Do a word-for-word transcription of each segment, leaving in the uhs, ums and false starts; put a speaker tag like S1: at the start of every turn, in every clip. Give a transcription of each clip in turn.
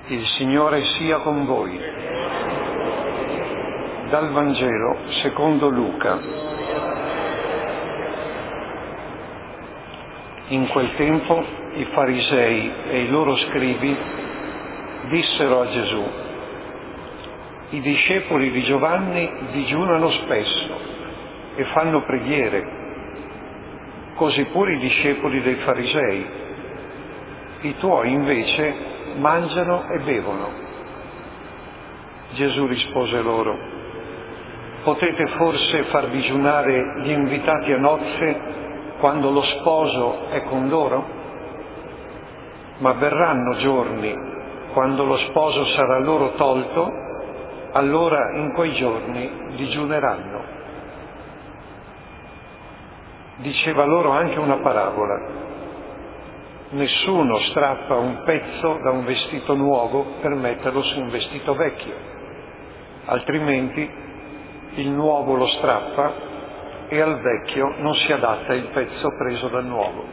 S1: Il Signore sia con voi. Dal Vangelo secondo Luca. In quel tempo i farisei e i loro scribi dissero a Gesù: i discepoli di Giovanni digiunano spesso e fanno preghiere, così pure i discepoli dei farisei. I tuoi invece mangiano e bevono. Gesù rispose loro: potete forse far digiunare gli invitati a nozze quando lo sposo è con loro? Ma verranno giorni quando lo sposo sarà loro tolto, allora in quei giorni digiuneranno. Diceva loro anche una parabola: nessuno strappa un pezzo da un vestito nuovo per metterlo su un vestito vecchio, altrimenti il nuovo lo strappa e al vecchio non si adatta il pezzo preso dal nuovo.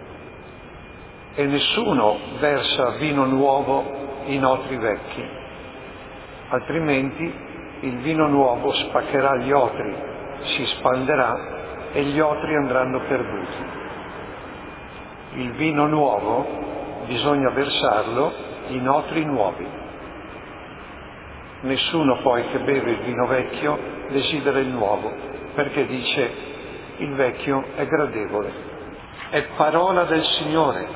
S1: E nessuno versa vino nuovo in otri vecchi, altrimenti il vino nuovo spaccherà gli otri, si spanderà e gli otri andranno perduti. Il vino nuovo bisogna versarlo in otri nuovi. Nessuno poi che beve il vino vecchio desidera il nuovo, perché dice: il vecchio è gradevole. È parola del Signore.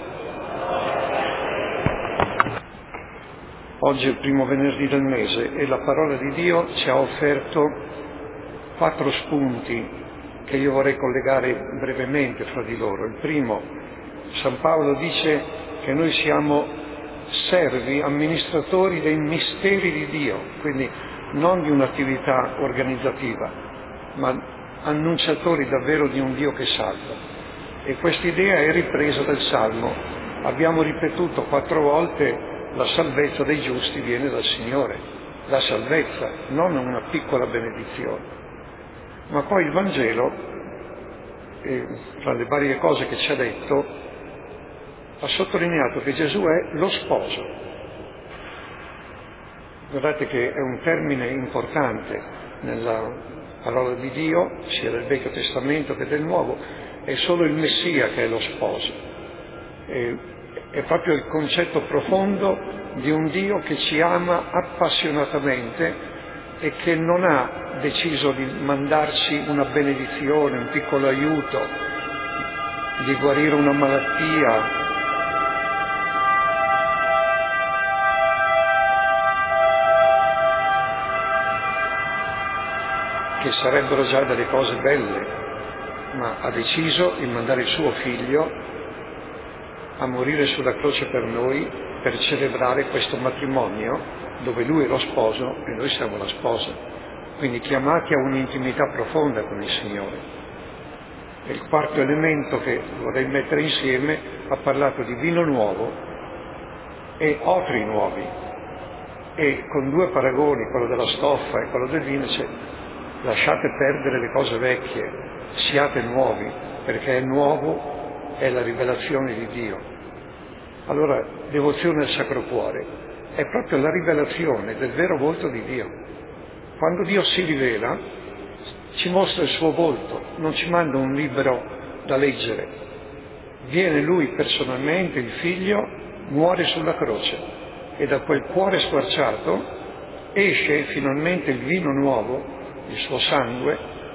S1: Oggi è il primo venerdì del mese e la parola di Dio ci ha offerto quattro spunti che io vorrei collegare brevemente fra di loro. Il primo: San Paolo dice che noi siamo servi, amministratori dei misteri di Dio, quindi non di un'attività organizzativa, ma annunciatori davvero di un Dio che salva. E quest'idea è ripresa dal Salmo. Abbiamo ripetuto quattro volte: la salvezza dei giusti viene dal Signore. La salvezza, non una piccola benedizione. Ma poi il Vangelo, eh, tra le varie cose che ci ha detto, ha sottolineato che Gesù è lo sposo. Guardate che è un termine importante nella parola di Dio, sia del Vecchio Testamento che del Nuovo. È solo il Messia che è lo sposo. È, è proprio il concetto profondo di un Dio che ci ama appassionatamente e che non ha deciso di mandarci una benedizione, un piccolo aiuto, di guarire una malattia, che sarebbero già delle cose belle, ma ha deciso di mandare il suo figlio a morire sulla croce per noi, per celebrare questo matrimonio dove lui è lo sposo e noi siamo la sposa, quindi chiamati a un'intimità profonda con il Signore. E il quarto elemento che vorrei mettere insieme: ha parlato di vino nuovo e otri nuovi, e con due paragoni, quello della stoffa e quello del vino, c'è: lasciate perdere le cose vecchie, siate nuovi, perché il nuovo è la rivelazione di Dio. Allora, devozione al Sacro Cuore è proprio la rivelazione del vero volto di Dio. Quando Dio si rivela, ci mostra il suo volto, non ci manda un libro da leggere. Viene Lui personalmente, il Figlio, muore sulla croce, e da quel cuore squarciato esce finalmente il vino nuovo, il suo sangue,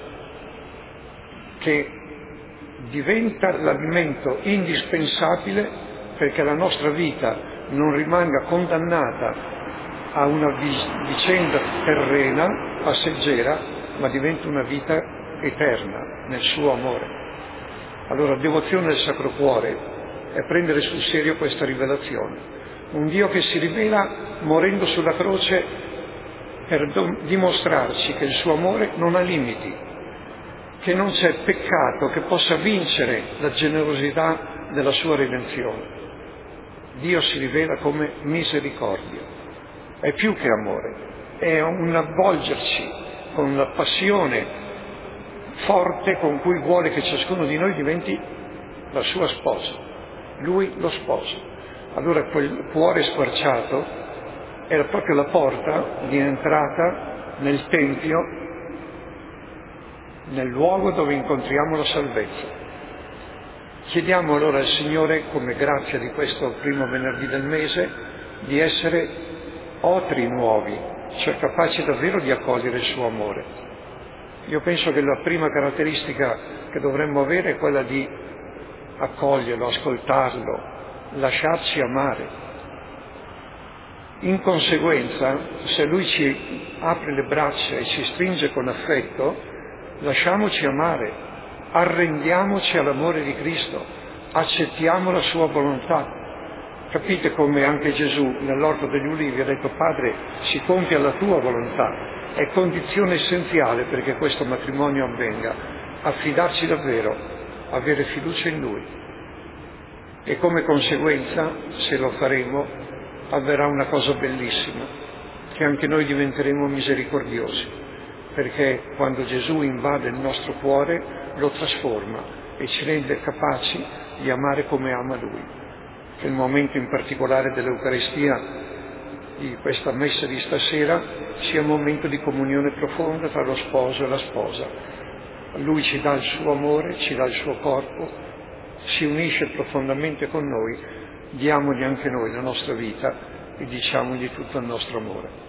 S1: che diventa l'alimento indispensabile perché la nostra vita non rimanga condannata a una vicenda terrena, passeggera, ma diventa una vita eterna nel suo amore. Allora, devozione del Sacro Cuore è prendere sul serio questa rivelazione. Un Dio che si rivela morendo sulla croce per dimostrarci che il suo amore non ha limiti, che non c'è peccato che possa vincere la generosità della sua redenzione. Dio si rivela come misericordia, è più che amore, è un avvolgerci con la passione forte con cui vuole che ciascuno di noi diventi la sua sposa, lui lo sposo. Allora quel cuore squarciato era proprio la porta di entrata nel Tempio, nel luogo dove incontriamo la salvezza. Chiediamo allora al Signore, come grazia di questo primo venerdì del mese, di essere otri nuovi, cioè capaci davvero di accogliere il suo amore. Io penso che la prima caratteristica che dovremmo avere è quella di accoglierlo, ascoltarlo, lasciarci amare. In conseguenza, se Lui ci apre le braccia e ci stringe con affetto, lasciamoci amare. Arrendiamoci all'amore di Cristo, accettiamo la sua volontà. Capite come anche Gesù nell'orto degli ulivi ha detto: Padre, si compia la tua volontà. È condizione essenziale perché questo matrimonio avvenga, affidarci davvero, avere fiducia in Lui. E come conseguenza, se lo faremo, avverrà una cosa bellissima, che anche noi diventeremo misericordiosi. Perché quando Gesù invade il nostro cuore lo trasforma e ci rende capaci di amare come ama Lui. Che il momento in particolare dell'Eucaristia, di questa messa di stasera, sia un momento di comunione profonda tra lo sposo e la sposa. Lui ci dà il suo amore, ci dà il suo corpo, si unisce profondamente con noi, diamogli anche noi la nostra vita e diciamogli tutto il nostro amore.